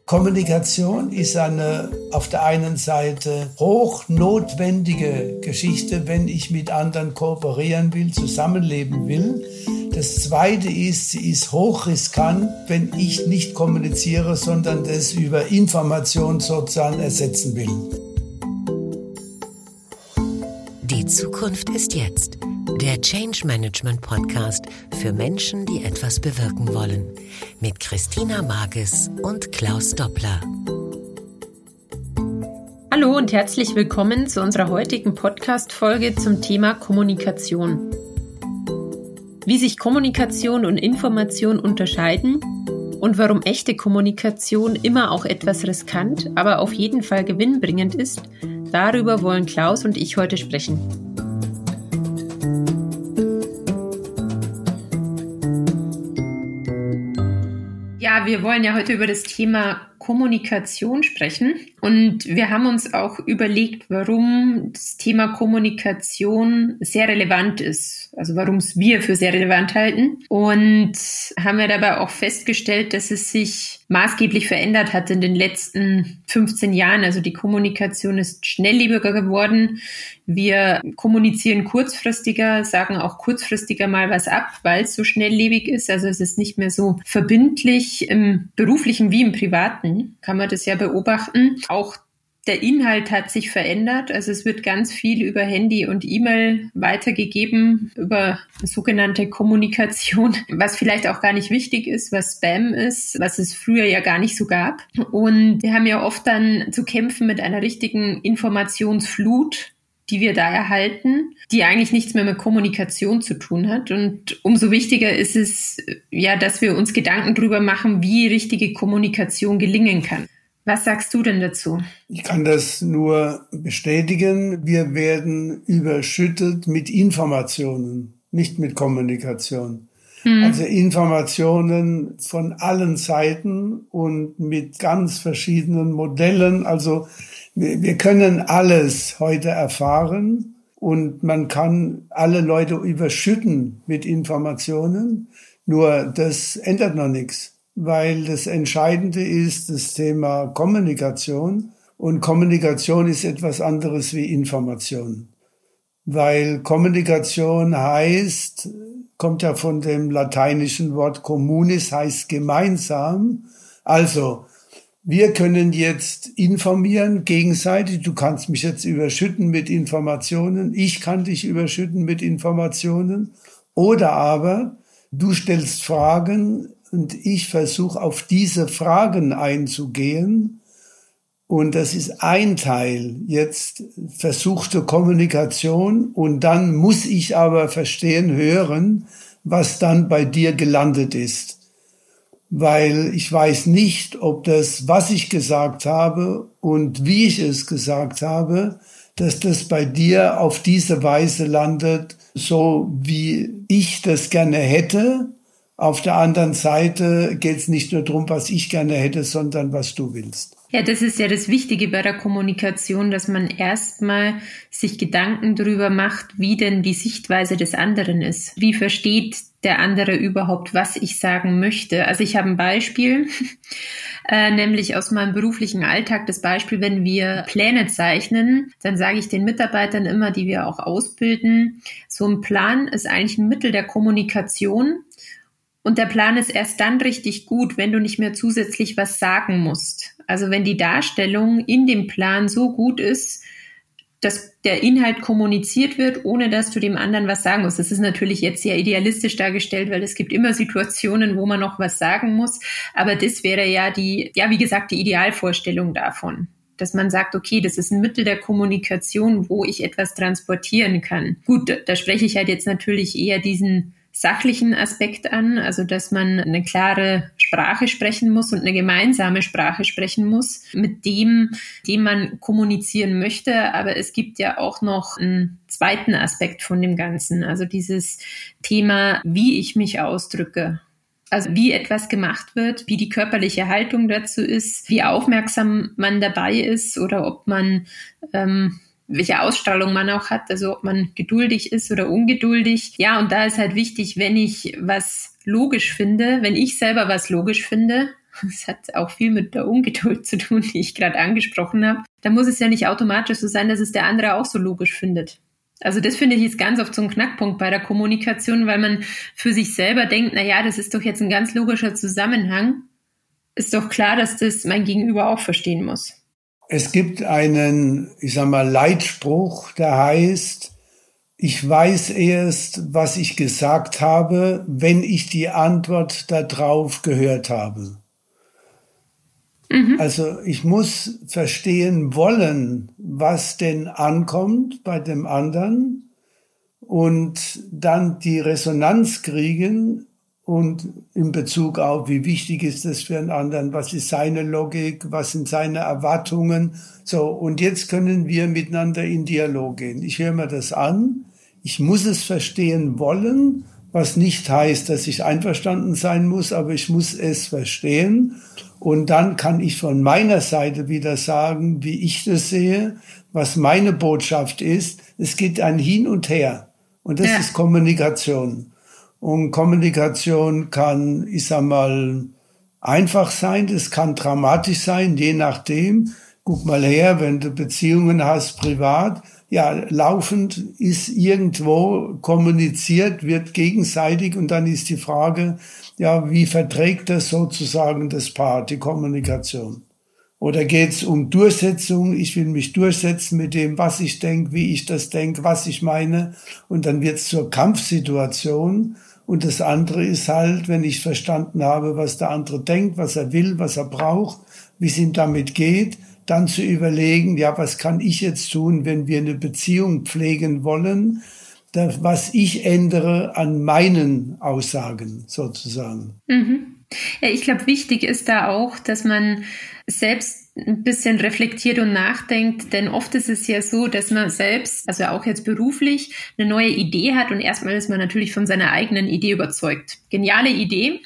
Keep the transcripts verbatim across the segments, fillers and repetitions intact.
Kommunikation ist eine auf der einen Seite hochnotwendige Geschichte, wenn ich mit anderen kooperieren will, zusammenleben will. Das Zweite ist, sie ist hochriskant, wenn ich nicht kommuniziere, sondern das über Information sozusagen ersetzen will. Die Zukunft ist jetzt. Der Change Management Podcast für Menschen, die etwas bewirken wollen. Mit Christina Marges und Klaus Doppler. Hallo und herzlich willkommen zu unserer heutigen Podcast-Folge zum Thema Kommunikation. Wie sich Kommunikation und Information unterscheiden und warum echte Kommunikation immer auch etwas riskant, aber auf jeden Fall gewinnbringend ist, darüber wollen Klaus und ich heute sprechen. Ja, wir wollen ja heute über das Thema Kommunikation sprechen und wir haben uns auch überlegt, warum das Thema Kommunikation sehr relevant ist, also warum es wir für sehr relevant halten, und haben wir dabei auch festgestellt, dass es sich maßgeblich verändert hat in den letzten fünfzehn Jahren. Also die Kommunikation ist schnelllebiger geworden. Wir kommunizieren kurzfristiger, sagen auch kurzfristiger mal was ab, weil es so schnelllebig ist. Also es ist nicht mehr so verbindlich im beruflichen wie im privaten, kann man das ja beobachten. Auch der Inhalt hat sich verändert. Also es wird ganz viel über Handy und E-Mail weitergegeben, über sogenannte Kommunikation, was vielleicht auch gar nicht wichtig ist, was Spam ist, was es früher ja gar nicht so gab. Und wir haben ja oft dann zu kämpfen mit einer richtigen Informationsflut, die wir da erhalten, die eigentlich nichts mehr mit Kommunikation zu tun hat. Und umso wichtiger ist es, ja, dass wir uns Gedanken darüber machen, wie richtige Kommunikation gelingen kann. Was sagst du denn dazu? Ich kann das nur bestätigen. Wir werden überschüttet mit Informationen, nicht mit Kommunikation. Hm. Also Informationen von allen Seiten und mit ganz verschiedenen Modellen. Also wir, wir können alles heute erfahren und man kann alle Leute überschütten mit Informationen. Nur das ändert noch nichts. Weil das Entscheidende ist das Thema Kommunikation. Und Kommunikation ist etwas anderes wie Information. Weil Kommunikation heißt, kommt ja von dem lateinischen Wort communis, heißt gemeinsam. Also, wir können jetzt informieren gegenseitig. Du kannst mich jetzt überschütten mit Informationen. Ich kann dich überschütten mit Informationen. Oder aber, du stellst Fragen, und ich versuche auf diese Fragen einzugehen. Und das ist ein Teil, jetzt versuchte Kommunikation. Und dann muss ich aber verstehen, hören, was dann bei dir gelandet ist. Weil ich weiß nicht, ob das, was ich gesagt habe und wie ich es gesagt habe, dass das bei dir auf diese Weise landet, so wie ich das gerne hätte. Auf der anderen Seite geht es nicht nur darum, was ich gerne hätte, sondern was du willst. Ja, das ist ja das Wichtige bei der Kommunikation, dass man erstmal sich Gedanken darüber macht, wie denn die Sichtweise des anderen ist. Wie versteht der andere überhaupt, was ich sagen möchte? Also ich habe ein Beispiel, äh, nämlich aus meinem beruflichen Alltag. Das Beispiel, wenn wir Pläne zeichnen, dann sage ich den Mitarbeitern immer, die wir auch ausbilden, so ein Plan ist eigentlich ein Mittel der Kommunikation. Und der Plan ist erst dann richtig gut, wenn du nicht mehr zusätzlich was sagen musst. Also wenn die Darstellung in dem Plan so gut ist, dass der Inhalt kommuniziert wird, ohne dass du dem anderen was sagen musst. Das ist natürlich jetzt sehr idealistisch dargestellt, weil es gibt immer Situationen, wo man noch was sagen muss. Aber das wäre ja die, ja, wie gesagt, die Idealvorstellung davon. Dass man sagt, okay, das ist ein Mittel der Kommunikation, wo ich etwas transportieren kann. Gut, da, da spreche ich halt jetzt natürlich eher diesen sachlichen Aspekt an, also dass man eine klare Sprache sprechen muss und eine gemeinsame Sprache sprechen muss, mit dem, dem man kommunizieren möchte. Aber es gibt ja auch noch einen zweiten Aspekt von dem Ganzen, also dieses Thema, wie ich mich ausdrücke. Also wie etwas gemacht wird, wie die körperliche Haltung dazu ist, wie aufmerksam man dabei ist oder ob man ähm, welche Ausstrahlung man auch hat, also ob man geduldig ist oder ungeduldig. Ja, und da ist halt wichtig, wenn ich was logisch finde, wenn ich selber was logisch finde, das hat auch viel mit der Ungeduld zu tun, die ich gerade angesprochen habe, dann muss es ja nicht automatisch so sein, dass es der andere auch so logisch findet. Also das finde ich ist ganz oft so ein Knackpunkt bei der Kommunikation, weil man für sich selber denkt, na ja, das ist doch jetzt ein ganz logischer Zusammenhang. Ist doch klar, dass das mein Gegenüber auch verstehen muss. Es gibt einen, ich sag mal, Leitspruch, der heißt, ich weiß erst, was ich gesagt habe, wenn ich die Antwort darauf gehört habe. Mhm. Also ich muss verstehen wollen, was denn ankommt bei dem anderen und dann die Resonanz kriegen und in Bezug auf, wie wichtig ist das für einen anderen, was ist seine Logik, was sind seine Erwartungen. So, und jetzt können wir miteinander in Dialog gehen. Ich höre mir das an, ich muss es verstehen wollen, was nicht heißt, dass ich einverstanden sein muss, aber ich muss es verstehen. Und dann kann ich von meiner Seite wieder sagen, wie ich das sehe, was meine Botschaft ist. Es geht ein Hin und Her. Und das ja. ist Kommunikation. Und Kommunikation kann, ich sag mal, einfach sein. Das kann dramatisch sein, je nachdem. Guck mal her, wenn du Beziehungen hast, privat. Ja, laufend ist irgendwo kommuniziert, wird gegenseitig. Und dann ist die Frage, ja, wie verträgt das sozusagen das Paar, die Kommunikation? Oder geht's um Durchsetzung? Ich will mich durchsetzen mit dem, was ich denke, wie ich das denke, was ich meine. Und dann wird's zur Kampfsituation. Und das andere ist halt, wenn ich verstanden habe, was der andere denkt, was er will, was er braucht, wie es ihm damit geht, dann zu überlegen, ja, was kann ich jetzt tun, wenn wir eine Beziehung pflegen wollen, das, was ich ändere an meinen Aussagen sozusagen. Mhm. Ja, ich glaube, wichtig ist da auch, dass man selbst ein bisschen reflektiert und nachdenkt, denn oft ist es ja so, dass man selbst, also auch jetzt beruflich, eine neue Idee hat und erstmal ist man natürlich von seiner eigenen Idee überzeugt. Geniale Idee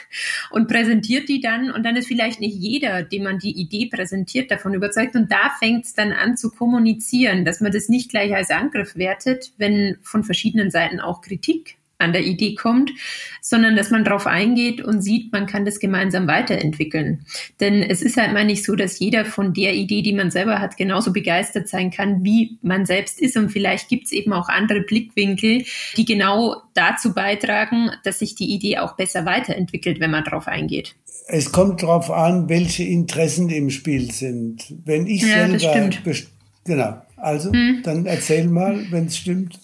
und präsentiert die dann und dann ist vielleicht nicht jeder, dem man die Idee präsentiert, davon überzeugt und da fängt es dann an zu kommunizieren, dass man das nicht gleich als Angriff wertet, wenn von verschiedenen Seiten auch Kritik an der Idee kommt, sondern dass man darauf eingeht und sieht, man kann das gemeinsam weiterentwickeln. Denn es ist halt mal nicht so, dass jeder von der Idee, die man selber hat, genauso begeistert sein kann, wie man selbst ist. Und vielleicht gibt es eben auch andere Blickwinkel, die genau dazu beitragen, dass sich die Idee auch besser weiterentwickelt, wenn man darauf eingeht. Es kommt darauf an, welche Interessen im Spiel sind. Wenn ich ja, selber... Das stimmt. Best- genau, also hm. dann erzähl mal, wenn es stimmt.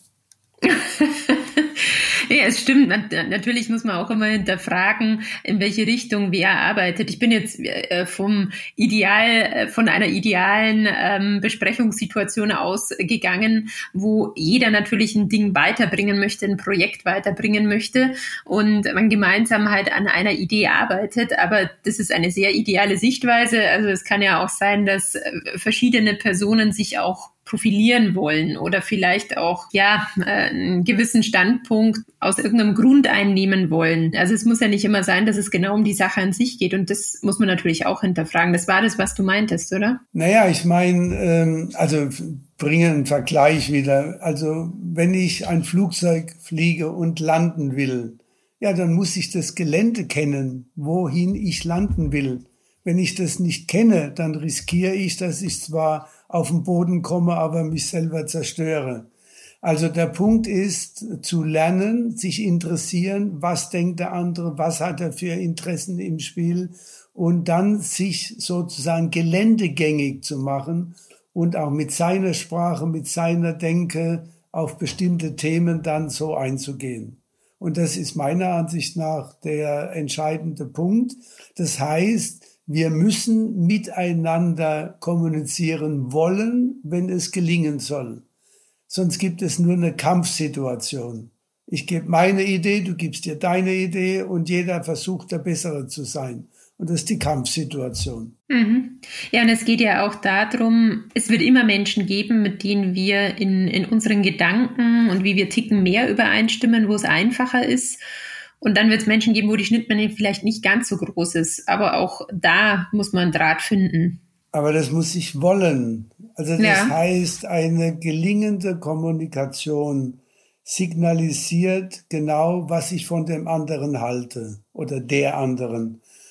Ja, es stimmt. Natürlich muss man auch immer hinterfragen, in welche Richtung wer arbeitet. Ich bin jetzt vom Ideal, von einer idealen ähm, Besprechungssituation ausgegangen, wo jeder natürlich ein Ding weiterbringen möchte, ein Projekt weiterbringen möchte und man gemeinsam halt an einer Idee arbeitet. Aber das ist eine sehr ideale Sichtweise. Also es kann ja auch sein, dass verschiedene Personen sich auch profilieren wollen oder vielleicht auch ja einen gewissen Standpunkt aus irgendeinem Grund einnehmen wollen. Also es muss ja nicht immer sein, dass es genau um die Sache an sich geht und das muss man natürlich auch hinterfragen. Das war das, was du meintest, oder? Naja, ich meine, ähm, also bringe einen Vergleich wieder. Also wenn ich ein Flugzeug fliege und landen will, ja, dann muss ich das Gelände kennen, wohin ich landen will. Wenn ich das nicht kenne, dann riskiere ich, dass ich zwar auf den Boden komme, aber mich selber zerstöre. Also der Punkt ist, zu lernen, sich interessieren, was denkt der andere, was hat er für Interessen im Spiel und dann sich sozusagen geländegängig zu machen und auch mit seiner Sprache, mit seiner Denke auf bestimmte Themen dann so einzugehen. Und das ist meiner Ansicht nach der entscheidende Punkt. Das heißt, wir müssen miteinander kommunizieren wollen, wenn es gelingen soll. Sonst gibt es nur eine Kampfsituation. Ich gebe meine Idee, du gibst dir deine Idee und jeder versucht, der Bessere zu sein. Und das ist die Kampfsituation. Mhm. Ja, und es geht ja auch darum, es wird immer Menschen geben, mit denen wir in, in unseren Gedanken und wie wir ticken mehr übereinstimmen, wo es einfacher ist. Und dann wird es Menschen geben, wo die Schnittmenge vielleicht nicht ganz so groß ist. Aber auch da muss man einen Draht finden. Aber das muss ich wollen. Also das ja. heißt, eine gelingende Kommunikation signalisiert genau, was ich von dem anderen halte oder der anderen.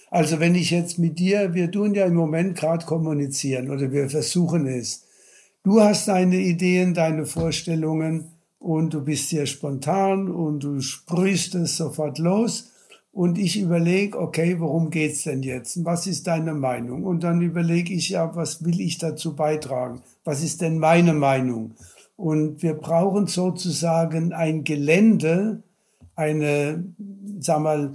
Also wenn ich jetzt mit dir, wir tun ja im Moment gerade kommunizieren oder wir versuchen es. Du hast deine Ideen, deine Vorstellungen und du bist sehr spontan und du sprühst es sofort los und ich überlege, okay, worum geht's denn jetzt? Was ist deine Meinung? Und dann überlege ich ja, was will ich dazu beitragen? Was ist denn meine Meinung? Und wir brauchen sozusagen ein Gelände, eine, sag mal,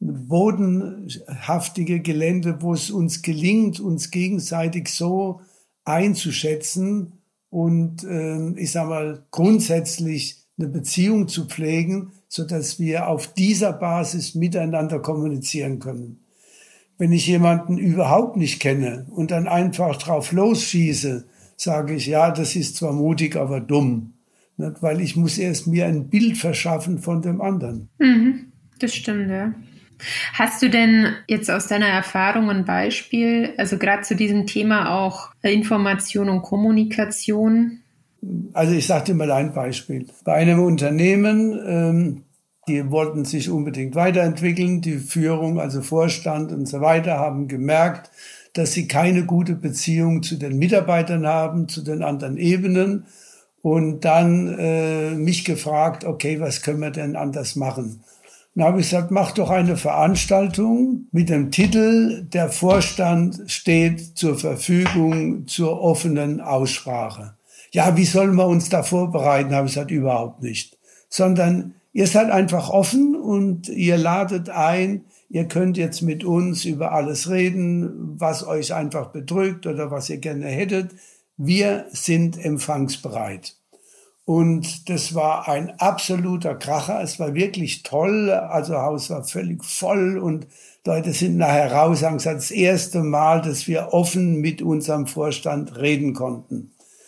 bodenhaftige Gelände, wo es uns gelingt, uns gegenseitig so einzuschätzen und äh, ich sag mal grundsätzlich eine Beziehung zu pflegen, so dass wir auf dieser Basis miteinander kommunizieren können. Wenn ich jemanden überhaupt nicht kenne und dann einfach drauf losschieße, sage ich, ja, das ist zwar mutig, aber dumm, nicht? Weil ich muss erst mir ein Bild verschaffen von dem anderen. Mhm, das stimmt, ja. Hast du denn jetzt aus deiner Erfahrung ein Beispiel, also gerade zu diesem Thema auch Information und Kommunikation? Also ich sage dir mal ein Beispiel. Bei einem Unternehmen, ähm, die wollten sich unbedingt weiterentwickeln, die Führung, also Vorstand und so weiter, haben gemerkt, dass sie keine gute Beziehung zu den Mitarbeitern haben, zu den anderen Ebenen und dann äh, mich gefragt, okay, was können wir denn anders machen? Dann habe ich gesagt, mach doch eine Veranstaltung mit dem Titel, der Vorstand steht zur Verfügung zur offenen Aussprache. Ja, wie sollen wir uns da vorbereiten? Habe ich gesagt, überhaupt nicht. Sondern ihr seid einfach offen und ihr ladet ein, ihr könnt jetzt mit uns über alles reden, was euch einfach bedrückt oder was ihr gerne hättet. Wir sind empfangsbereit. Und das war ein absoluter Kracher. Es war wirklich toll. Also Haus war völlig voll und Leute sind nachher raus und haben gesagt, das erste Mal, dass wir offen mit unserem Vorstand reden konnten.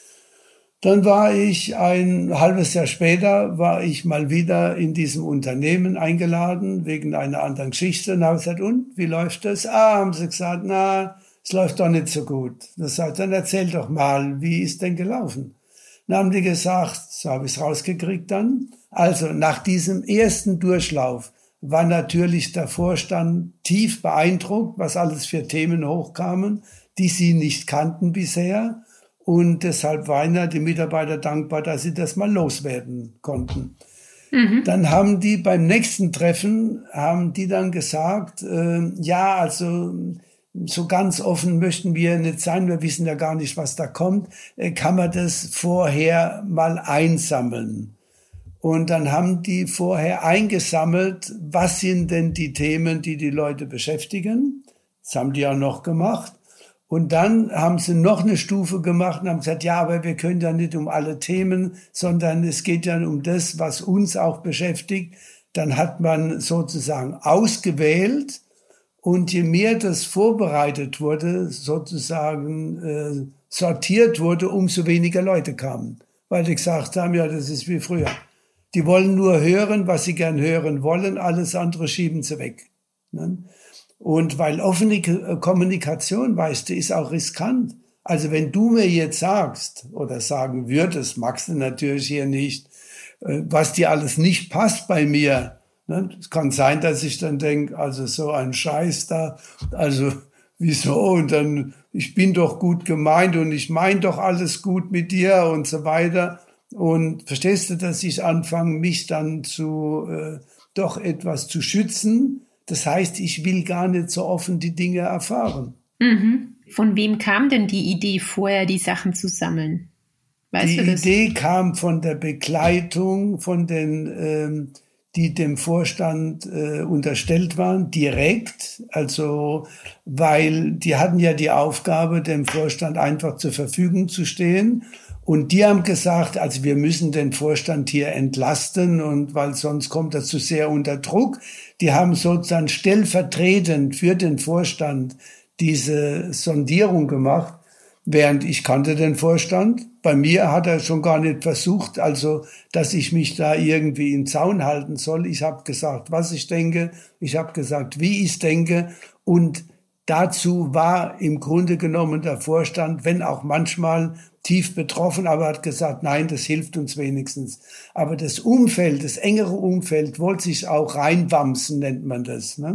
Dann war ich ein halbes Jahr später, war ich mal wieder in diesem Unternehmen eingeladen, wegen einer anderen Geschichte. Und habe gesagt, und, wie läuft das? Ah, haben sie gesagt, na, es läuft doch nicht so gut. Das sagt, dann erzähl doch mal, wie ist denn gelaufen? Dann haben die gesagt, so habe ich es rausgekriegt dann. Also nach diesem ersten Durchlauf war natürlich der Vorstand tief beeindruckt, was alles für Themen hochkamen, die sie nicht kannten bisher. Und deshalb waren ja die Mitarbeiter dankbar, dass sie das mal loswerden konnten. Mhm. Dann haben die beim nächsten Treffen, haben die dann gesagt, äh, ja, also so ganz offen möchten wir nicht sein, wir wissen ja gar nicht, was da kommt, äh, kann man das vorher mal einsammeln. Und dann haben die vorher eingesammelt, was sind denn die Themen, die die Leute beschäftigen. Das haben die auch noch gemacht. Und dann haben sie noch eine Stufe gemacht und haben gesagt, ja, aber wir können ja nicht um alle Themen, sondern es geht ja um das, was uns auch beschäftigt. Dann hat man sozusagen ausgewählt und je mehr das vorbereitet wurde, sozusagen äh, sortiert wurde, umso weniger Leute kamen. Weil die gesagt haben, ja, das ist wie früher. Die wollen nur hören, was sie gern hören wollen, alles andere schieben sie weg. Ne? Und weil offene Kommunikation, weißt du, ist auch riskant. Also wenn du mir jetzt sagst oder sagen würdest, magst du natürlich hier nicht, was dir alles nicht passt bei mir. Es kann sein, dass ich dann denke, also so ein Scheiß da, also wieso? Und dann, ich bin doch gut gemeint und ich meine doch alles gut mit dir und so weiter. Und verstehst du, dass ich anfange, mich dann zu äh, doch etwas zu schützen? Das heißt, ich will gar nicht so offen die Dinge erfahren. Mhm. Von wem kam denn die Idee, vorher die Sachen zu sammeln? Weißt die du das? Idee kam von der Begleitung, von den, ähm, die dem Vorstand äh, unterstellt waren, direkt. Also, weil die hatten ja die Aufgabe, dem Vorstand einfach zur Verfügung zu stehen. Und die haben gesagt, also wir müssen den Vorstand hier entlasten und weil sonst kommt er zu sehr unter Druck. Die haben sozusagen stellvertretend für den Vorstand diese Sondierung gemacht, während ich kannte den Vorstand. Bei mir hat er schon gar nicht versucht, also dass ich mich da irgendwie im Zaun halten soll. Ich habe gesagt, was ich denke. Ich habe gesagt, wie ich denke. Und dazu war im Grunde genommen der Vorstand, wenn auch manchmal tief betroffen, aber hat gesagt, nein, das hilft uns wenigstens. Aber das Umfeld, das engere Umfeld, wollte sich auch reinwamsen, nennt man das. Ne?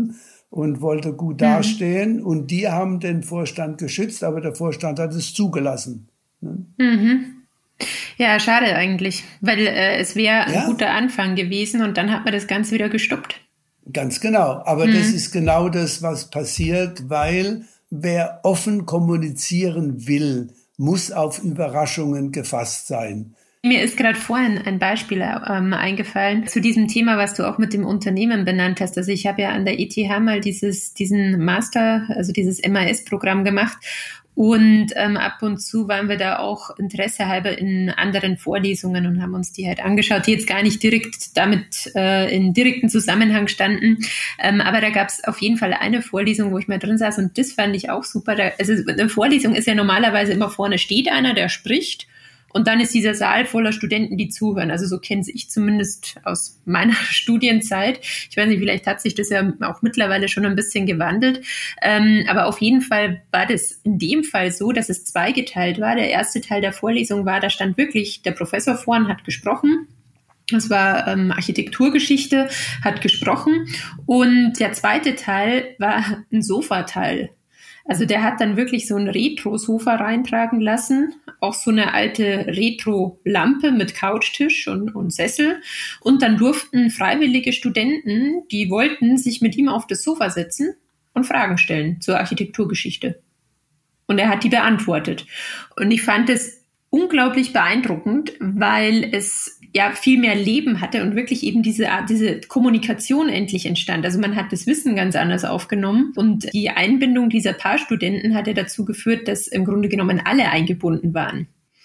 und wollte gut dastehen. Mhm. Und die haben den Vorstand geschützt, aber der Vorstand hat es zugelassen. Ne? Mhm. Ja, schade eigentlich, weil äh, es wäre ein ja. guter Anfang gewesen und dann hat man das Ganze wieder gestoppt. Ganz genau. Aber mhm. das ist genau das, was passiert, weil wer offen kommunizieren will, muss auf Überraschungen gefasst sein. Mir ist gerade vorhin ein Beispiel ähm, eingefallen zu diesem Thema, was du auch mit dem Unternehmen benannt hast. Also ich habe ja an der E T H mal dieses, diesen Master, also dieses M A S-Programm gemacht. Und ähm, ab und zu waren wir da auch interessehalber in anderen Vorlesungen und haben uns die halt angeschaut, die jetzt gar nicht direkt damit äh, in direkten Zusammenhang standen. Ähm, aber da gab es auf jeden Fall eine Vorlesung, wo ich mal drin saß und das fand ich auch super. Da, also eine Vorlesung ist ja normalerweise immer vorne steht einer, der spricht. Und dann ist dieser Saal voller Studenten, die zuhören. Also so kenne ich zumindest aus meiner Studienzeit. Ich weiß nicht, vielleicht hat sich das ja auch mittlerweile schon ein bisschen gewandelt. Ähm, aber auf jeden Fall war das in dem Fall so, dass es zweigeteilt war. Der erste Teil der Vorlesung war, da stand wirklich der Professor vorn, hat gesprochen. Das war ähm, Architekturgeschichte, hat gesprochen. Und der zweite Teil war ein Sofateil. Also der hat dann wirklich so ein Retro-Sofa reintragen lassen, auch so eine alte Retro-Lampe mit Couchtisch und, und Sessel. Und dann durften freiwillige Studenten, die wollten, sich mit ihm auf das Sofa setzen und Fragen stellen zur Architekturgeschichte. Und er hat die beantwortet. Und ich fand es unglaublich beeindruckend, weil es ja viel mehr Leben hatte und wirklich eben diese diese Kommunikation endlich entstand. Also man hat das Wissen ganz anders aufgenommen und die Einbindung dieser paar Studenten hat ja dazu geführt, dass im Grunde genommen alle eingebunden waren.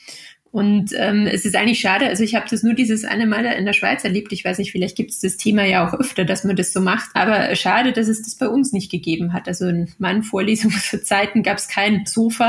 Und ähm, es ist eigentlich schade, also ich habe das nur dieses eine Mal in der Schweiz erlebt, ich weiß nicht, vielleicht gibt es das Thema ja auch öfter, dass man das so macht, aber schade, dass es das bei uns nicht gegeben hat. Also in meinen Vorlesungszeiten gab es kein Sofa,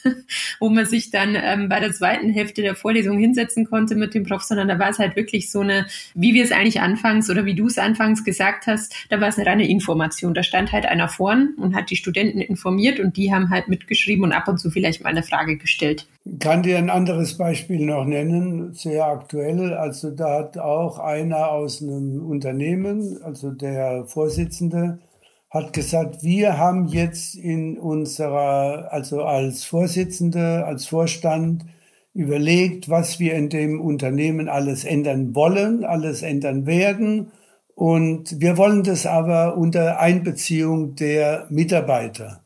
wo man sich dann ähm, bei der zweiten Hälfte der Vorlesung hinsetzen konnte mit dem Prof, sondern da war es halt wirklich so eine, wie wir es eigentlich anfangs oder wie du es anfangs gesagt hast, da war es eine reine Information. Da stand halt einer vorn und hat die Studenten informiert und die haben halt mitgeschrieben und ab und zu vielleicht mal eine Frage gestellt. Ich kann dir ein anderes Beispiel noch nennen, sehr aktuell. Also da hat auch einer aus einem Unternehmen, also der Vorsitzende, hat gesagt, wir haben jetzt in unserer, also als Vorsitzende, als Vorstand überlegt, was wir in dem Unternehmen alles ändern wollen, alles ändern werden. Und wir wollen das aber unter Einbeziehung der Mitarbeiter.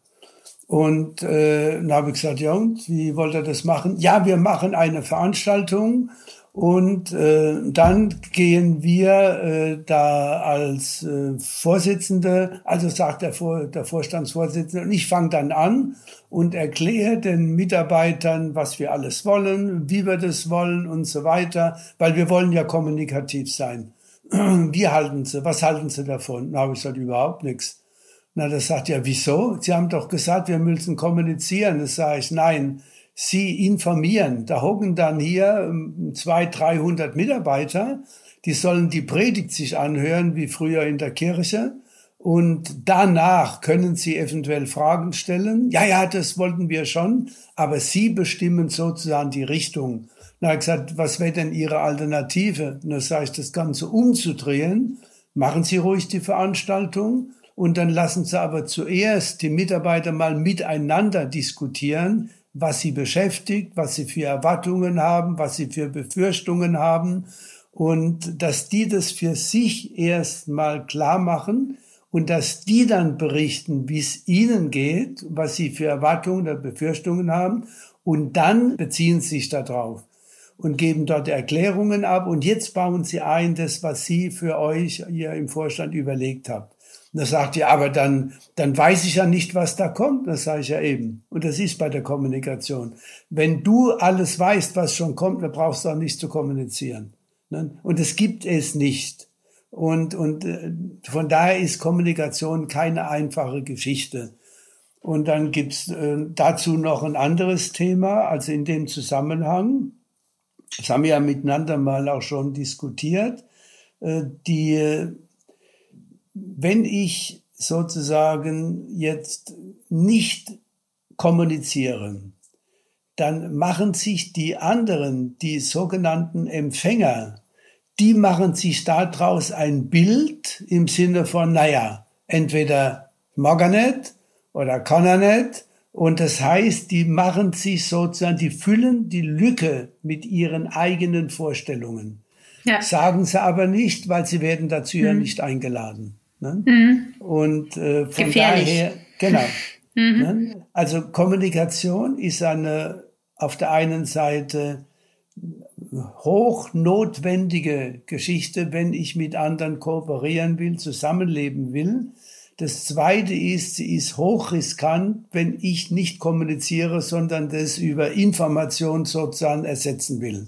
Und äh, dann habe ich gesagt, ja und, wie wollt ihr das machen? Ja, wir machen eine Veranstaltung und äh, dann gehen wir äh, da als äh, Vorsitzende, also sagt der, Vor- der Vorstandsvorsitzende, und ich fange dann an und erkläre den Mitarbeitern, was wir alles wollen, wie wir das wollen und so weiter, weil wir wollen ja kommunikativ sein. Wie halten Sie, was halten Sie davon? Da habe ich gesagt, überhaupt nichts. Na, das sagt ja, wieso? Sie haben doch gesagt, wir müssen kommunizieren. Das sage ich, nein, Sie informieren. Da hocken dann hier zweihundert, dreihundert Mitarbeiter, die sollen die Predigt sich anhören, wie früher in der Kirche. Und danach können Sie eventuell Fragen stellen. Ja, ja, das wollten wir schon, aber Sie bestimmen sozusagen die Richtung. Na, habe ich gesagt, was wäre denn Ihre Alternative? Und da sage ich, das Ganze umzudrehen. Machen Sie ruhig die Veranstaltung. Und dann lassen Sie aber zuerst die Mitarbeiter mal miteinander diskutieren, was sie beschäftigt, was sie für Erwartungen haben, was sie für Befürchtungen haben. Und dass die das für sich erst mal klar machen und dass die dann berichten, wie es ihnen geht, was sie für Erwartungen oder Befürchtungen haben. Und dann beziehen sie sich darauf und geben dort Erklärungen ab. Und jetzt bauen sie ein, das, was Sie für euch hier im Vorstand überlegt habt. Und da sagt ihr, aber dann, dann weiß ich ja nicht, was da kommt. Das sage ich ja eben. Und das ist bei der Kommunikation. Wenn du alles weißt, was schon kommt, dann brauchst du auch nicht zu kommunizieren. Und es gibt es nicht. Und, und von daher ist Kommunikation keine einfache Geschichte. Und dann gibt's äh, dazu noch ein anderes Thema, also in dem Zusammenhang, das haben wir ja miteinander mal auch schon diskutiert, äh, die wenn ich sozusagen jetzt nicht kommuniziere, dann machen sich die anderen, die sogenannten Empfänger, die machen sich daraus ein Bild im Sinne von, naja, entweder Mag er nicht oder kann er nicht. Und das heißt, die machen sich sozusagen, die füllen die Lücke mit ihren eigenen Vorstellungen. Ja. Sagen sie aber nicht, weil sie werden dazu mhm. ja nicht eingeladen. Ne? Mhm. Und äh, von Gefährlich. daher, genau. Mhm. Ne? Also Kommunikation ist eine auf der einen Seite hochnotwendige Geschichte, wenn ich mit anderen kooperieren will, zusammenleben will. Das Zweite ist, sie ist hochriskant, wenn ich nicht kommuniziere, sondern das über Information sozusagen ersetzen will.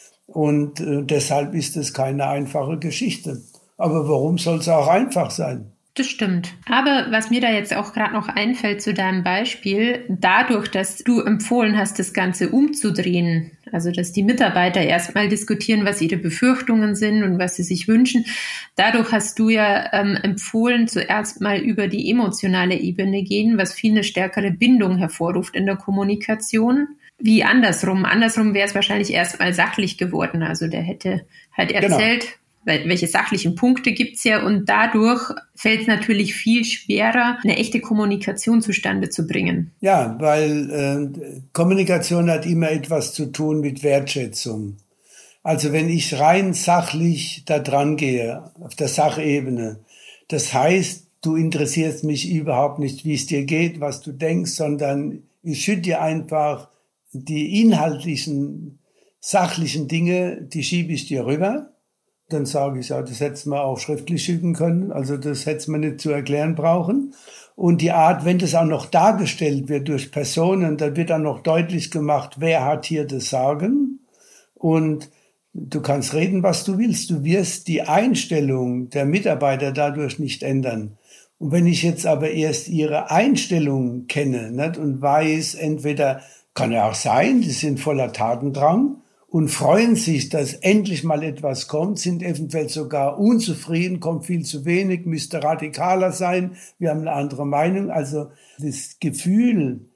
Und äh, deshalb ist es keine einfache Geschichte. Aber warum soll es auch einfach sein? Das stimmt. Aber was mir da jetzt auch gerade noch einfällt zu deinem Beispiel, dadurch, dass du empfohlen hast, das Ganze umzudrehen, also dass die Mitarbeiter erstmal diskutieren, was ihre Befürchtungen sind und was sie sich wünschen, dadurch hast du ja ähm, empfohlen, zuerst mal über die emotionale Ebene gehen, was viel eine stärkere Bindung hervorruft in der Kommunikation. Wie andersrum. Andersrum wäre es wahrscheinlich erstmal sachlich geworden. Also der hätte halt erzählt, genau. Welche sachlichen Punkte gibt's ja, und dadurch fällt es natürlich viel schwerer, eine echte Kommunikation zustande zu bringen. Ja, weil äh, Kommunikation hat immer etwas zu tun mit Wertschätzung. Also wenn ich rein sachlich da dran gehe, auf der Sachebene, das heißt, du interessierst mich überhaupt nicht, wie es dir geht, was du denkst, sondern ich schütte dir einfach die inhaltlichen, sachlichen Dinge, die schiebe ich dir rüber. Dann sage ich, ja, das hätte man auch schriftlich schicken können, also das hätte man nicht zu erklären brauchen. Und die Art, wenn das auch noch dargestellt wird durch Personen, dann wird dann noch deutlich gemacht, wer hat hier das Sagen. Und du kannst reden, was du willst. Du wirst die Einstellung der Mitarbeiter dadurch nicht ändern. Und wenn ich jetzt aber erst ihre Einstellung kenne, nicht, und weiß, entweder kann ja auch sein, die sind voller Tatendrang, und freuen sich, dass endlich mal etwas kommt, sind eventuell sogar unzufrieden, kommt viel zu wenig, müsste radikaler sein, wir haben eine andere Meinung. Also das Gefühl,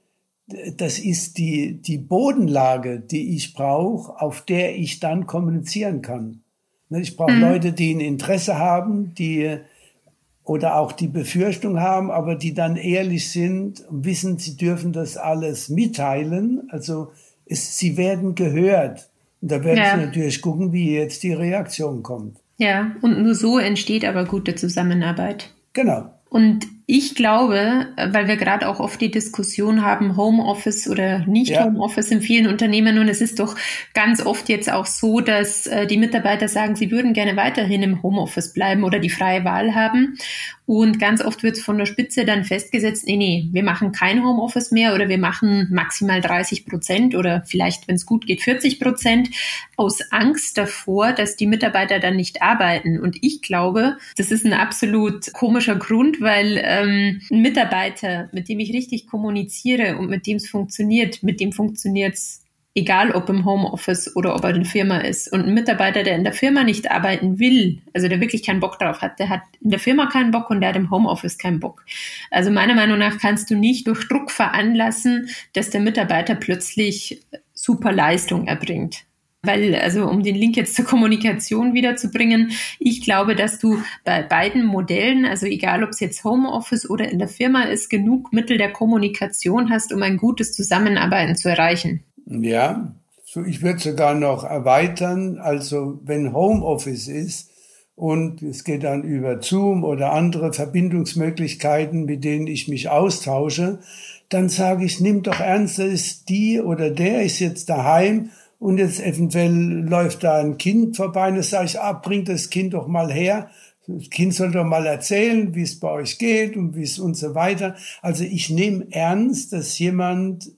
das ist die, die Bodenlage, die ich brauche, auf der ich dann kommunizieren kann. Ich brauche mhm. Leute, die ein Interesse haben, die oder auch die Befürchtung haben, aber die dann ehrlich sind und wissen, sie dürfen das alles mitteilen. Also es, sie werden gehört. Und da werden ja. Sie natürlich gucken, wie jetzt die Reaktion kommt. Ja, und nur so entsteht aber gute Zusammenarbeit. Genau. Und ich glaube, weil wir gerade auch oft die Diskussion haben, Homeoffice oder nicht ja. Homeoffice in vielen Unternehmen, und es ist doch ganz oft jetzt auch so, dass äh, die Mitarbeiter sagen, sie würden gerne weiterhin im Homeoffice bleiben oder die freie Wahl haben. Und ganz oft wird von der Spitze dann festgesetzt, nee, nee, wir machen kein Homeoffice mehr oder wir machen maximal dreißig Prozent oder vielleicht, wenn es gut geht, vierzig Prozent, aus Angst davor, dass die Mitarbeiter dann nicht arbeiten. Und ich glaube, das ist ein absolut komischer Grund, weil ähm, ein Mitarbeiter, mit dem ich richtig kommuniziere und mit dem es funktioniert, mit dem funktioniert es, egal ob im Homeoffice oder ob er in der Firma ist. Und ein Mitarbeiter, der in der Firma nicht arbeiten will, also der wirklich keinen Bock drauf hat, der hat in der Firma keinen Bock und der hat im Homeoffice keinen Bock. Also meiner Meinung nach kannst du nicht durch Druck veranlassen, dass der Mitarbeiter plötzlich super Leistung erbringt. Weil, also um den Link jetzt zur Kommunikation wiederzubringen, ich glaube, dass du bei beiden Modellen, also egal ob es jetzt Homeoffice oder in der Firma ist, genug Mittel der Kommunikation hast, um ein gutes Zusammenarbeiten zu erreichen. Ja, so ich würde sogar noch erweitern, also wenn Homeoffice ist und es geht dann über Zoom oder andere Verbindungsmöglichkeiten, mit denen ich mich austausche, dann sage ich, nimm doch ernst, ist die oder der ist jetzt daheim und jetzt eventuell läuft da ein Kind vorbei und dann sage ich, ah, bring das Kind doch mal her. Das Kind soll doch mal erzählen, wie es bei euch geht und wie es und so weiter. Also ich nehme ernst, dass jemand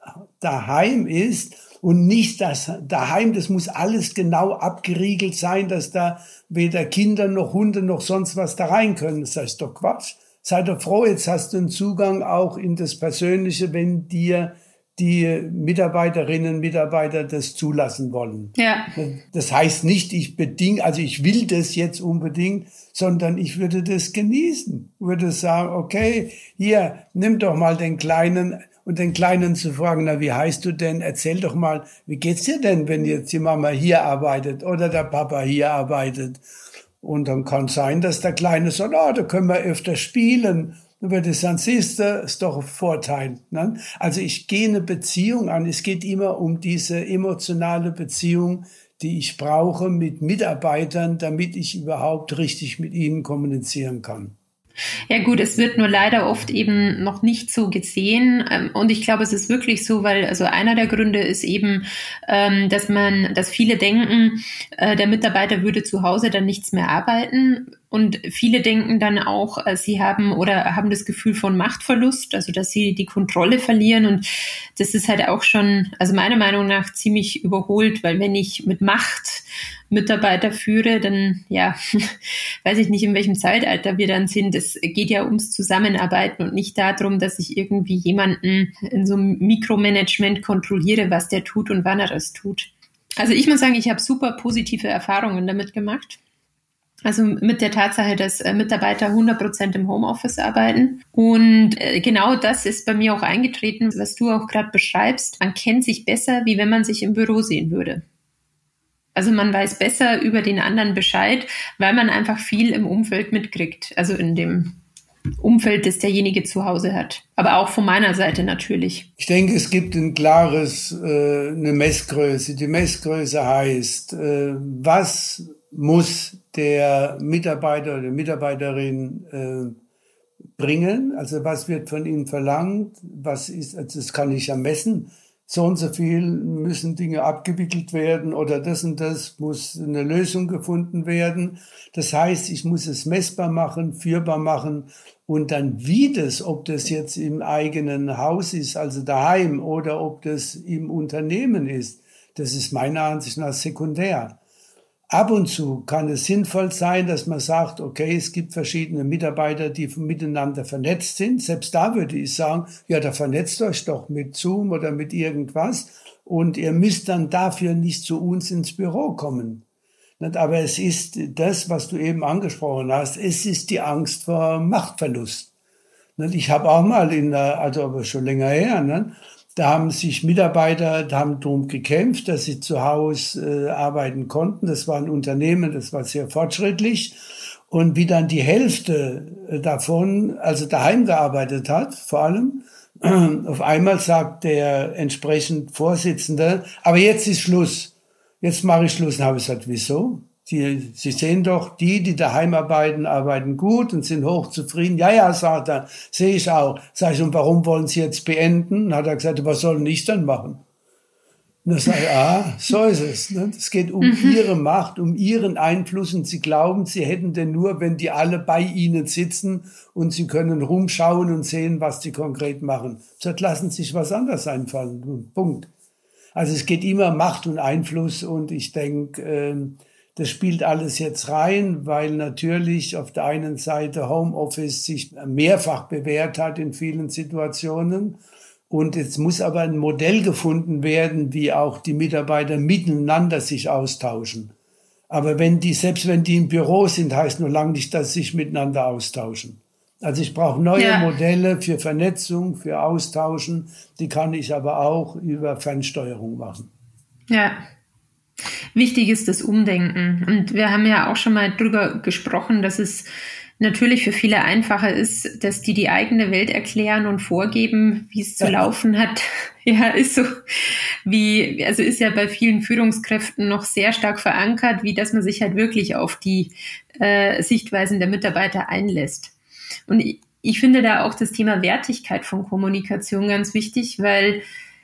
daheim ist und nicht das daheim, das muss alles genau abgeriegelt sein, dass da weder Kinder noch Hunde noch sonst was da rein können. Das ist doch Quatsch. Sei doch froh, jetzt hast du einen Zugang auch in das Persönliche, wenn dir die Mitarbeiterinnen und Mitarbeiter das zulassen wollen. Ja. Das heißt nicht, ich bedinge, also ich will das jetzt unbedingt, sondern ich würde das genießen. Würde sagen, okay, hier, nimm doch mal den Kleinen und den Kleinen zu fragen, na, wie heißt du denn? Erzähl doch mal, wie geht's dir denn, wenn jetzt die Mama hier arbeitet oder der Papa hier arbeitet? Und dann kann sein, dass der Kleine sagt, oh, da können wir öfter spielen. Dann würde ich sagen, siehst du, ist doch ein Vorteil. Ne? Also ich gehe eine Beziehung an. Es geht immer um diese emotionale Beziehung, die ich brauche mit Mitarbeitern, damit ich überhaupt richtig mit ihnen kommunizieren kann. Ja gut, es wird nur leider oft eben noch nicht so gesehen und ich glaube, es ist wirklich so, weil also einer der Gründe ist eben, dass man, dass viele denken, der Mitarbeiter würde zu Hause dann nichts mehr arbeiten und viele denken dann auch, sie haben oder haben das Gefühl von Machtverlust, also dass sie die Kontrolle verlieren und das ist halt auch schon, also meiner Meinung nach ziemlich überholt, weil wenn ich mit Macht Mitarbeiter führe, dann, ja, weiß ich nicht, in welchem Zeitalter wir dann sind. Es geht ja ums Zusammenarbeiten und nicht darum, dass ich irgendwie jemanden in so einem Mikromanagement kontrolliere, was der tut und wann er das tut. Also ich muss sagen, ich habe super positive Erfahrungen damit gemacht. Also mit der Tatsache, dass Mitarbeiter hundert Prozent im Homeoffice arbeiten. Und genau das ist bei mir auch eingetreten, was du auch gerade beschreibst. Man kennt sich besser, wie wenn man sich im Büro sehen würde. Also man weiß besser über den anderen Bescheid, weil man einfach viel im Umfeld mitkriegt. Also in dem Umfeld, das derjenige zu Hause hat. Aber auch von meiner Seite natürlich. Ich denke, es gibt ein klares, äh, eine Messgröße. Die Messgröße heißt, äh, was muss der Mitarbeiter oder Mitarbeiterin äh, bringen? Also was wird von ihm verlangt? Was ist, also das kann ich ja messen. So und so viel müssen Dinge abgewickelt werden oder das und das muss eine Lösung gefunden werden. Das heißt, ich muss es messbar machen, führbar machen und dann wie das, ob das jetzt im eigenen Haus ist, also daheim oder ob das im Unternehmen ist, das ist meiner Ansicht nach sekundär. Ab und zu kann es sinnvoll sein, dass man sagt, okay, es gibt verschiedene Mitarbeiter, die miteinander vernetzt sind. Selbst da würde ich sagen, ja, da vernetzt euch doch mit Zoom oder mit irgendwas und ihr müsst dann dafür nicht zu uns ins Büro kommen. Aber es ist das, was du eben angesprochen hast, es ist die Angst vor Machtverlust. Ich habe auch mal in der, also aber schon länger her, ne? Da haben sich Mitarbeiter, da haben darum gekämpft, dass sie zu Hause äh, arbeiten konnten. Das war ein Unternehmen, das war sehr fortschrittlich. Und wie dann die Hälfte äh, davon, also daheim gearbeitet hat, vor allem, äh, auf einmal sagt der entsprechend Vorsitzende, aber jetzt ist Schluss. Jetzt mache ich Schluss. Und habe ich gesagt, wieso? Die, Sie sehen doch, die, die daheim arbeiten, arbeiten gut und sind hochzufrieden. Ja, ja, sagt er, sehe ich auch. Sag ich, und warum wollen Sie jetzt beenden? Und hat er gesagt, was soll ich dann machen? Und dann sage ich, ah, so ist es. Ne? Es geht um mhm. Ihre Macht, um Ihren Einfluss und Sie glauben, Sie hätten den nur, wenn die alle bei Ihnen sitzen und Sie können rumschauen und sehen, was die konkret machen. Sagt, lassen Sie sich was anderes einfallen. Punkt. Also es geht immer Macht und Einfluss und ich denke, ähm, das spielt alles jetzt rein, weil natürlich auf der einen Seite Homeoffice sich mehrfach bewährt hat in vielen Situationen. Und jetzt muss aber ein Modell gefunden werden, wie auch die Mitarbeiter miteinander sich austauschen. Aber wenn die, selbst wenn die im Büro sind, heißt nur lange nicht, dass sie sich miteinander austauschen. Also ich brauche neue ja. Modelle für Vernetzung, für Austauschen. Die kann ich aber auch über Fernsteuerung machen. Ja. Wichtig ist das Umdenken. Und wir haben ja auch schon mal drüber gesprochen, dass es natürlich für viele einfacher ist, dass die die eigene Welt erklären und vorgeben, wie es zu ja. laufen hat. Ja, ist so, wie, also ist ja bei vielen Führungskräften noch sehr stark verankert, wie dass man sich halt wirklich auf die äh, Sichtweisen der Mitarbeiter einlässt. Und ich, ich finde da auch das Thema Wertigkeit von Kommunikation ganz wichtig, weil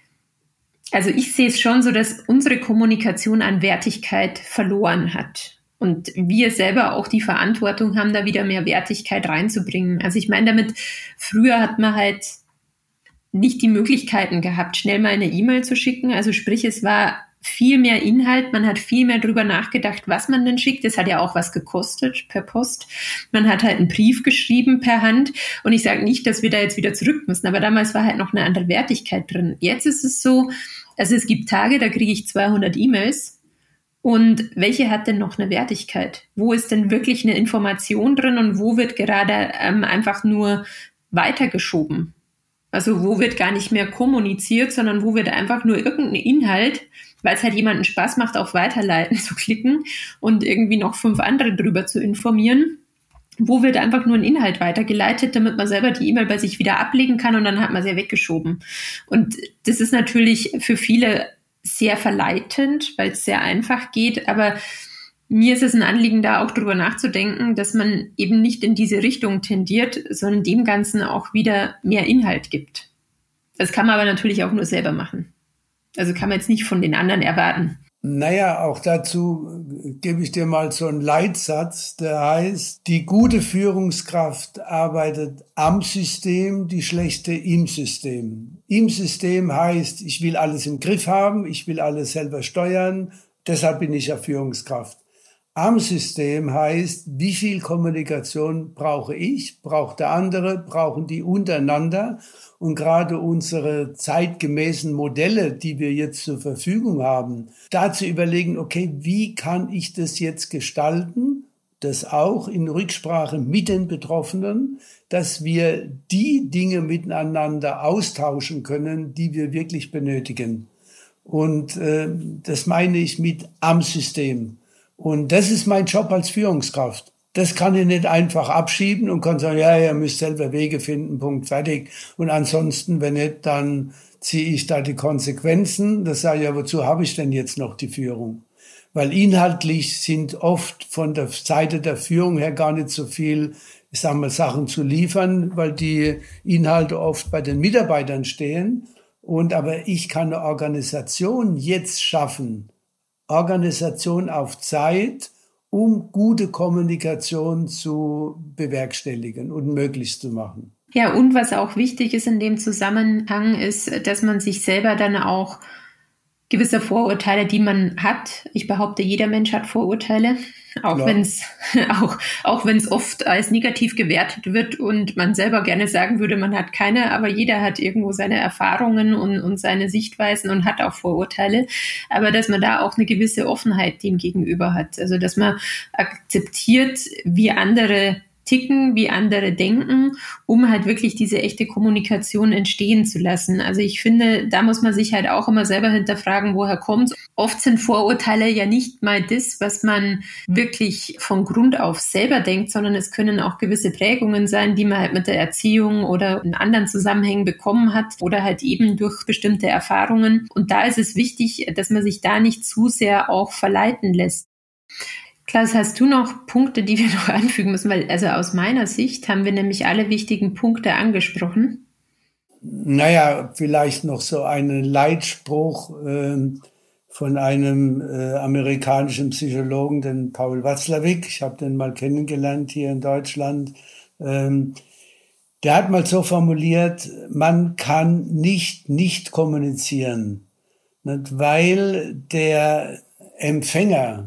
also ich sehe es schon so, dass unsere Kommunikation an Wertigkeit verloren hat. Und wir selber auch die Verantwortung haben, da wieder mehr Wertigkeit reinzubringen. Also ich meine damit, früher hat man halt nicht die Möglichkeiten gehabt, schnell mal eine E-Mail zu schicken. Also sprich, es war viel mehr Inhalt. Man hat viel mehr drüber nachgedacht, was man denn schickt. Das hat ja auch was gekostet per Post. Man hat halt einen Brief geschrieben per Hand. Und ich sage nicht, dass wir da jetzt wieder zurück müssen. Aber damals war halt noch eine andere Wertigkeit drin. Jetzt ist es so, also es gibt Tage, da kriege ich zweihundert E-Mails. Und welche hat denn noch eine Wertigkeit? Wo ist denn wirklich eine Information drin und wo wird gerade ähm, einfach nur weitergeschoben? Also wo wird gar nicht mehr kommuniziert, sondern wo wird einfach nur irgendein Inhalt, weil es halt jemandem Spaß macht, auf Weiterleiten zu klicken und irgendwie noch fünf andere drüber zu informieren, Wo wird einfach nur ein Inhalt weitergeleitet, damit man selber die E-Mail bei sich wieder ablegen kann und dann hat man sie weggeschoben. Und das ist natürlich für viele sehr verleitend, weil es sehr einfach geht, aber mir ist es ein Anliegen, da auch drüber nachzudenken, dass man eben nicht in diese Richtung tendiert, sondern dem Ganzen auch wieder mehr Inhalt gibt. Das kann man aber natürlich auch nur selber machen. Also kann man jetzt nicht von den anderen erwarten. Naja, auch dazu gebe ich dir mal so einen Leitsatz, der heißt, die gute Führungskraft arbeitet am System, die schlechte im System. Im System heißt, ich will alles im Griff haben, ich will alles selber steuern, deshalb bin ich ja Führungskraft. Am System heißt, wie viel Kommunikation brauche ich, braucht der andere, brauchen die untereinander. Und gerade unsere zeitgemäßen Modelle, die wir jetzt zur Verfügung haben, da zu überlegen, okay, wie kann ich das jetzt gestalten, das auch in Rücksprache mit den Betroffenen, dass wir die Dinge miteinander austauschen können, die wir wirklich benötigen. Und äh, das meine ich mit am System. Und das ist mein Job als Führungskraft. Das kann ich nicht einfach abschieben und kann sagen, ja, ihr müsst selber Wege finden, Punkt, fertig. Und ansonsten, wenn nicht, dann ziehe ich da die Konsequenzen. Das sage ich, ja, wozu habe ich denn jetzt noch die Führung? Weil inhaltlich sind oft von der Seite der Führung her gar nicht so viel, ich sage mal, Sachen zu liefern, weil die Inhalte oft bei den Mitarbeitern stehen. Und aber ich kann eine Organisation jetzt schaffen, Organisation auf Zeit, um gute Kommunikation zu bewerkstelligen und möglich zu machen. Ja, und was auch wichtig ist in dem Zusammenhang, ist, dass man sich selber dann auch gewisse Vorurteile, die man hat, ich behaupte, jeder Mensch hat Vorurteile, auch wenn es auch, auch wenn es oft als negativ gewertet wird und man selber gerne sagen würde, man hat keine, aber jeder hat irgendwo seine Erfahrungen und, und seine Sichtweisen und hat auch Vorurteile, aber dass man da auch eine gewisse Offenheit dem gegenüber hat, also dass man akzeptiert, wie andere ticken, wie andere denken, um halt wirklich diese echte Kommunikation entstehen zu lassen. Also ich finde, da muss man sich halt auch immer selber hinterfragen, woher kommt's. Oft sind Vorurteile ja nicht mal das, was man wirklich von Grund auf selber denkt, sondern es können auch gewisse Prägungen sein, die man halt mit der Erziehung oder in anderen Zusammenhängen bekommen hat oder halt eben durch bestimmte Erfahrungen. Und da ist es wichtig, dass man sich da nicht zu sehr auch verleiten lässt. Klaus, hast du noch Punkte, die wir noch anfügen müssen? Weil, also aus meiner Sicht haben wir nämlich alle wichtigen Punkte angesprochen. Naja, vielleicht noch so einen Leitspruch äh, von einem äh, amerikanischen Psychologen, den Paul Watzlawick. Ich habe den mal kennengelernt hier in Deutschland. Ähm, der hat mal so formuliert, man kann nicht nicht kommunizieren, nicht? Weil der Empfänger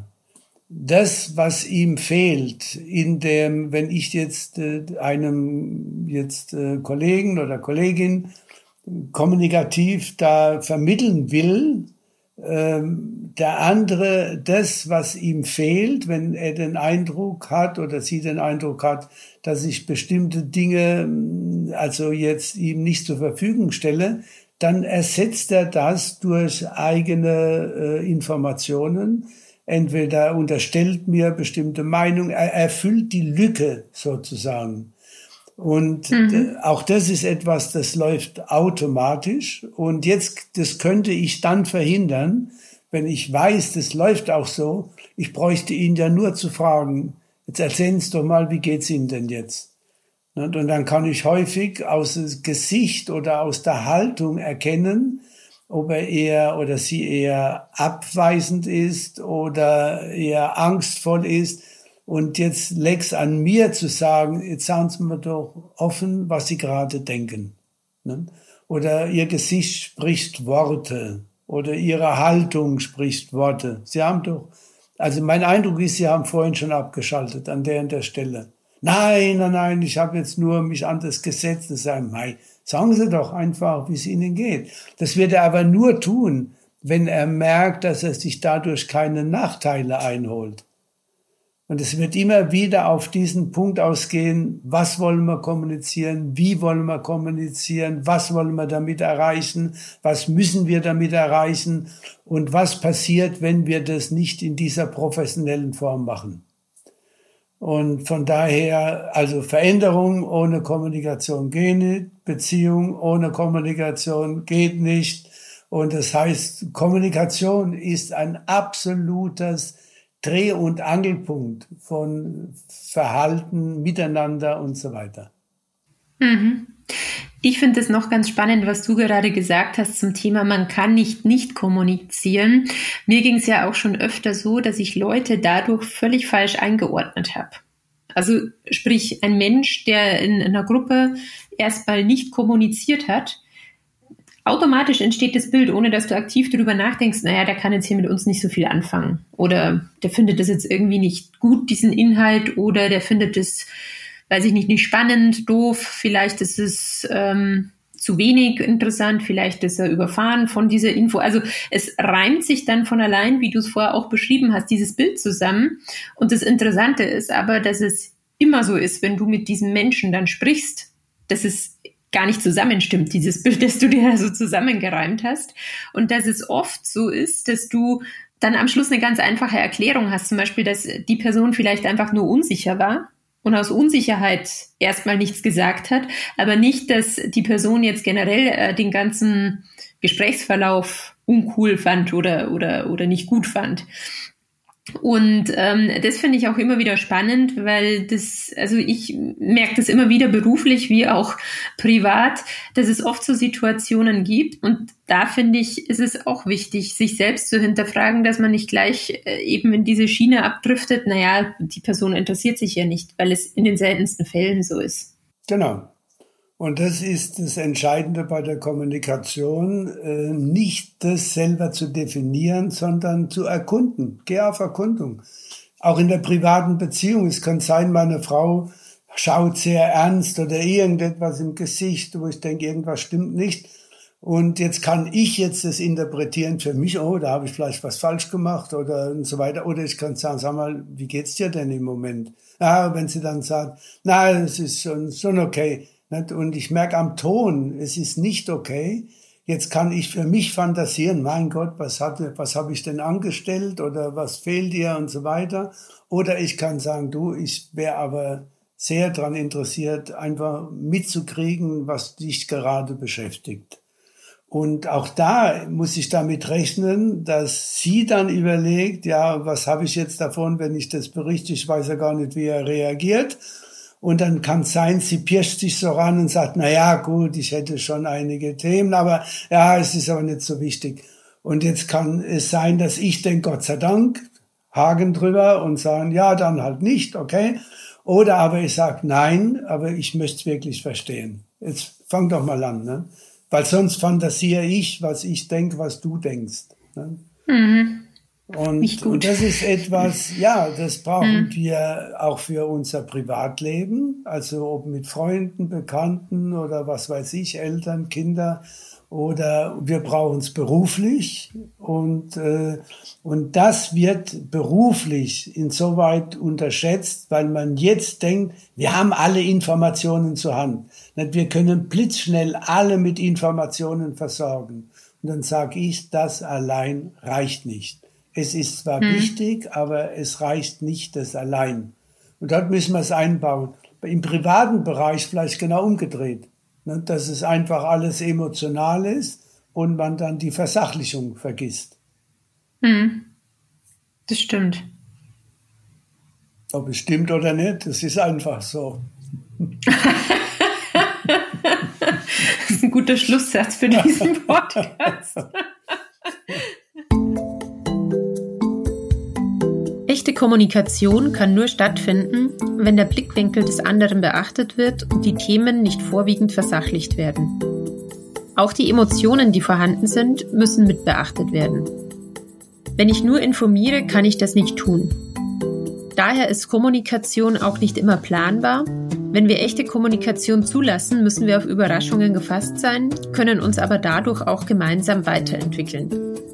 das, was ihm fehlt, in dem, wenn ich jetzt äh, einem jetzt äh, Kollegen oder Kollegin kommunikativ da vermitteln will, äh, der andere das, was ihm fehlt, wenn er den Eindruck hat oder sie den Eindruck hat, dass ich bestimmte Dinge also jetzt ihm nicht zur Verfügung stelle, dann ersetzt er das durch eigene äh, Informationen. Entweder unterstellt mir bestimmte Meinung, er erfüllt die Lücke sozusagen. Und mhm. auch das ist etwas, das läuft automatisch. Und jetzt, das könnte ich dann verhindern, wenn ich weiß, das läuft auch so. Ich bräuchte ihn ja nur zu fragen, jetzt erzählen Sie doch mal, wie geht's Ihnen denn jetzt? Und dann kann ich häufig aus dem Gesicht oder aus der Haltung erkennen, ob er eher oder sie eher abweisend ist oder eher angstvoll ist. Und jetzt lägt's an mir zu sagen, jetzt sagen Sie mir doch offen, was Sie gerade denken. Oder Ihr Gesicht spricht Worte oder Ihre Haltung spricht Worte. Sie haben doch, also mein Eindruck ist, Sie haben vorhin schon abgeschaltet an der und der Stelle. Nein, nein, nein, ich habe jetzt nur mich an das Gesetz zu sagen, mei, sagen Sie doch einfach, wie es Ihnen geht. Das wird er aber nur tun, wenn er merkt, dass er sich dadurch keine Nachteile einholt. Und es wird immer wieder auf diesen Punkt ausgehen, was wollen wir kommunizieren, wie wollen wir kommunizieren, was wollen wir damit erreichen, was müssen wir damit erreichen und was passiert, wenn wir das nicht in dieser professionellen Form machen. Und von daher, also Veränderung ohne Kommunikation geht nicht, Beziehung ohne Kommunikation geht nicht. Und das heißt, Kommunikation ist ein absolutes Dreh- und Angelpunkt von Verhalten, Miteinander und so weiter. Mhm. Ich finde es noch ganz spannend, was du gerade gesagt hast zum Thema, man kann nicht nicht kommunizieren. Mir ging es ja auch schon öfter so, dass ich Leute dadurch völlig falsch eingeordnet habe. Also sprich, ein Mensch, der in einer Gruppe erstmal nicht kommuniziert hat, automatisch entsteht das Bild, ohne dass du aktiv darüber nachdenkst, naja, der kann jetzt hier mit uns nicht so viel anfangen. Oder der findet das jetzt irgendwie nicht gut, diesen Inhalt, oder der findet das, weiß ich nicht, nicht spannend, doof, vielleicht ist es ähm, zu wenig interessant, vielleicht ist er überfahren von dieser Info. Also es reimt sich dann von allein, wie du es vorher auch beschrieben hast, dieses Bild zusammen. Und das Interessante ist aber, dass es immer so ist, wenn du mit diesem Menschen dann sprichst, dass es gar nicht zusammenstimmt, dieses Bild, das du dir so zusammengereimt hast. Und dass es oft so ist, dass du dann am Schluss eine ganz einfache Erklärung hast. Zum Beispiel, dass die Person vielleicht einfach nur unsicher war und aus Unsicherheit erstmal nichts gesagt hat, aber nicht, dass die Person jetzt generell äh, den ganzen Gesprächsverlauf uncool fand oder, oder, oder nicht gut fand. Und ähm, das finde ich auch immer wieder spannend, weil das, also ich merke das immer wieder beruflich wie auch privat, dass es oft so Situationen gibt. Und da finde ich, ist es auch wichtig, sich selbst zu hinterfragen, dass man nicht gleich äh, eben in diese Schiene abdriftet. Naja, die Person interessiert sich ja nicht, weil es in den seltensten Fällen so ist. Genau. Und das ist das Entscheidende bei der Kommunikation, äh, nicht das selber zu definieren, sondern zu erkunden. Geh auf Erkundung. Auch in der privaten Beziehung. Es kann sein, meine Frau schaut sehr ernst oder irgendetwas im Gesicht, wo ich denke, irgendwas stimmt nicht. Und jetzt kann ich jetzt das interpretieren für mich, oh, da habe ich vielleicht was falsch gemacht oder und so weiter. Oder ich kann sagen, sag mal, wie geht's dir denn im Moment? Ja, wenn sie dann sagt, na, es ist schon, schon okay. Und ich merke am Ton, es ist nicht okay. Jetzt kann ich für mich fantasieren, mein Gott, was hatte, was habe ich denn angestellt oder was fehlt dir und so weiter. Oder ich kann sagen, du, ich wäre aber sehr daran interessiert, einfach mitzukriegen, was dich gerade beschäftigt. Und auch da muss ich damit rechnen, dass sie dann überlegt, ja, was habe ich jetzt davon, wenn ich das berichte? Ich weiß ja gar nicht, wie er reagiert. Und dann kann es sein, sie pirscht sich so ran und sagt, na ja, gut, ich hätte schon einige Themen, aber ja, es ist aber nicht so wichtig. Und jetzt kann es sein, dass ich denke, Gott sei Dank, Haken drüber und sagen, ja, dann halt nicht, okay. Oder aber ich sage, nein, aber ich möchte es wirklich verstehen. Jetzt fang doch mal an, ne? Weil sonst fantasiere ich, was ich denke, was du denkst. Ne? Mhm. Und, und das ist etwas, ja, das brauchen mhm. wir auch für unser Privatleben, also ob mit Freunden, Bekannten oder was weiß ich, Eltern, Kinder, oder wir brauchen es beruflich und, äh, und das wird beruflich insoweit unterschätzt, weil man jetzt denkt, wir haben alle Informationen zur Hand. Wir können blitzschnell alle mit Informationen versorgen. Und dann sage ich, das allein reicht nicht. Es ist zwar hm. wichtig, aber es reicht nicht das allein. Und dort müssen wir es einbauen. Im privaten Bereich vielleicht genau umgedreht. Ne, dass es einfach alles emotional ist und man dann die Versachlichung vergisst. Hm. Das stimmt. Ob es stimmt oder nicht, das ist einfach so. Das ist ein guter Schlusssatz für diesen Podcast. Echte Kommunikation kann nur stattfinden, wenn der Blickwinkel des anderen beachtet wird und die Themen nicht vorwiegend versachlicht werden. Auch die Emotionen, die vorhanden sind, müssen mit beachtet werden. Wenn ich nur informiere, kann ich das nicht tun. Daher ist Kommunikation auch nicht immer planbar. Wenn wir echte Kommunikation zulassen, müssen wir auf Überraschungen gefasst sein, können uns aber dadurch auch gemeinsam weiterentwickeln.